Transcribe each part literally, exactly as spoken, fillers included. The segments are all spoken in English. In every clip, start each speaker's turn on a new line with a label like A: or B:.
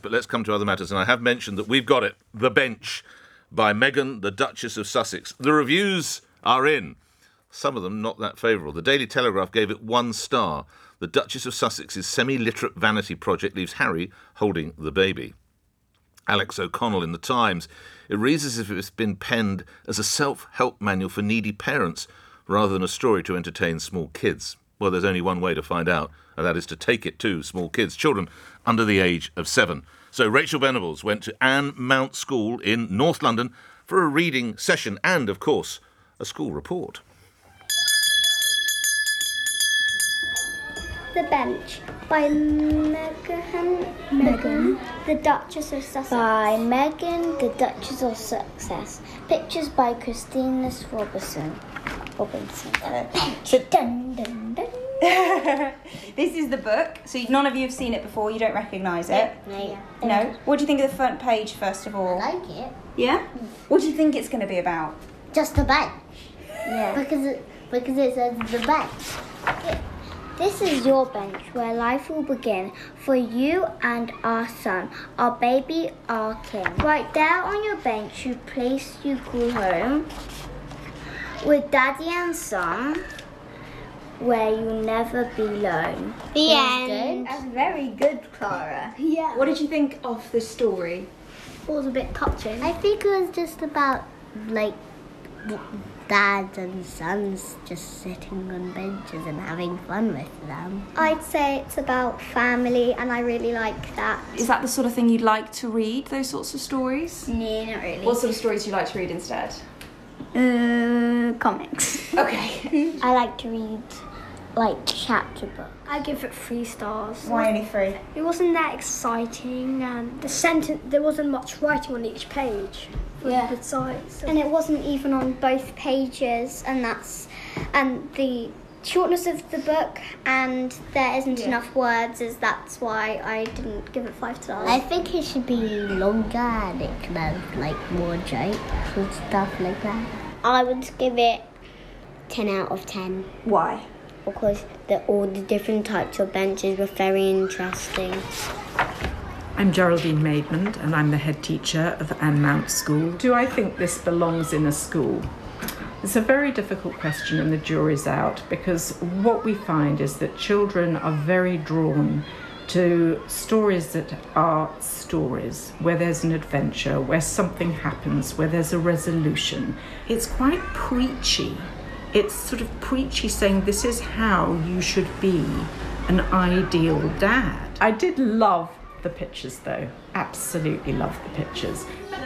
A: But let's come to other matters, and I have mentioned that we've got it, The Bench, by Meghan, the Duchess of Sussex. The reviews are in. Some of them not that favourable. The Daily Telegraph gave it one star. The Duchess of Sussex's semi-literate vanity project leaves Harry holding the baby. Alex O'Connell in The Times. It reads as if it's been penned as a self-help manual for needy parents rather than a story to entertain small kids. Well, there's only one way to find out, and that is to take it to small kids, children under the age of seven. So Rachel Venables went to Anne Mount School in North London for a reading session and, of course, a school report.
B: The Bench by Meghan, Meghan, the Duchess of Sussex.
C: By Meghan, the Duchess of Sussex. Pictures by Christina Robinson. Robinson.
D: So,
C: dun, dun, dun.
D: this is the book. So none of you have seen it before. You don't recognise it.
C: No.
D: No. What do you think of the front page first of all?
C: I like it.
D: Yeah. What do you think it's going to be about?
C: Just the bench.
D: Yeah.
C: Because it, because it says the bench. This is your bench where life will begin for you and our son, our baby, our king. Right there on your bench, you place you grew home with daddy and son, where you'll never be alone.
B: The
C: That's
B: end.
C: good.
B: That's very good, Clara. Yeah.
D: What did you think of the story?
B: It was a bit touching.
C: I think it was just about, like, dads and sons just sitting on benches and having fun with them.
B: I'd say it's about family, and I really like that.
D: Is that the sort of thing you'd like to read, those sorts of stories?
B: No, not really.
D: What sort of stories do you like to read instead?
B: Uh, comics.
D: Okay.
C: I like to read, like, chapter books.
B: I give it three stars.
D: Why only three?
B: It wasn't that exciting, and the sentence there wasn't much writing on each page.
C: Yeah.
B: The sides, and it wasn't even on both pages, and that's and the shortness of the book, and there isn't
D: Yeah.
B: enough words. Is that's why I didn't give it five stars.
C: I think it should be longer and it can have, like, more jokes and stuff like that. I would give it ten out of ten.
D: Why?
C: Because the, all the different types of benches were very interesting.
E: I'm Geraldine Maidment and I'm the head teacher of Anne Mount School. Do I think this belongs in a school? It's a very difficult question and the jury's out, because what we find is that children are very drawn to stories that are stories, where there's an adventure, where something happens, where there's a resolution. It's quite preachy. It's sort of preachy, saying this is how you should be an ideal dad. I did love the pictures though, absolutely love the pictures.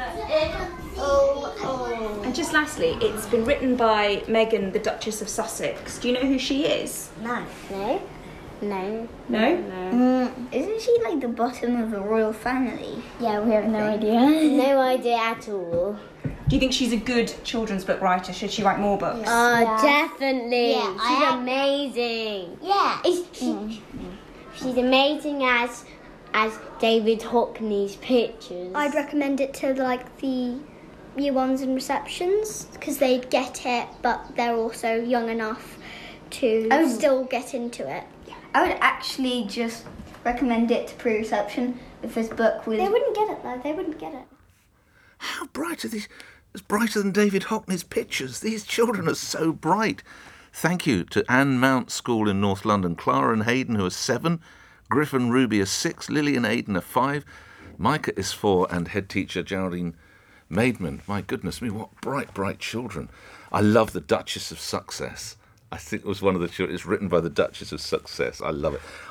D: And just lastly, it's been written by Meghan, the Duchess of Sussex. Do you know who she is?
C: No. No? No.
D: No?
C: No.
B: Isn't she like the bottom of the royal family?
C: Yeah, we have no idea. No idea at all.
D: Do you think she's a good children's book writer? Should she write more books?
C: Oh,
F: Yeah.
C: definitely.
F: Yeah,
C: she's
F: I have-
C: amazing.
F: Yeah.
C: Is she, She's amazing as as David Hockney's pictures.
B: I'd recommend it to like the year ones and receptions because they'd get it, but they're also young enough to
F: Oh.
B: still get into it.
F: I would actually just recommend it to pre-reception if this book was...
B: They wouldn't get it though. They wouldn't get it.
A: How bright are these? It's brighter than David Hockney's pictures. These children are so bright. Thank you to Anne Mount School in North London, Clara and Hayden, who are seven, Griff and Ruby are six, Lily and Aidan are five, Micah is four, and head teacher Geraldine Maidment. My goodness me, what bright, bright children. I love the Duchess of Success. I think it was one of the children. It's written by the Duchess of Success. I love it.